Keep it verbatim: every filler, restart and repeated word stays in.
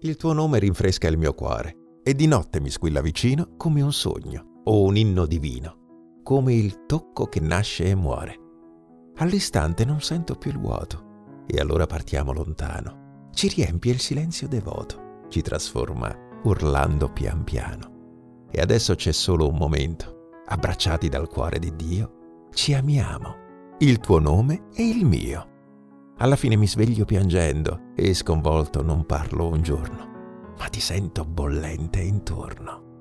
Il tuo nome rinfresca il mio cuore e di notte mi squilla vicino come un sogno o un inno divino, come il tocco che nasce e muore. All'istante non sento più il vuoto e allora partiamo lontano. Ci riempie il silenzio devoto, ci trasforma urlando pian piano. E adesso c'è solo un momento, abbracciati dal cuore di Dio, ci amiamo, il tuo nome e il mio. Alla fine mi sveglio piangendo e sconvolto non parlo un giorno, ma ti sento bollente intorno.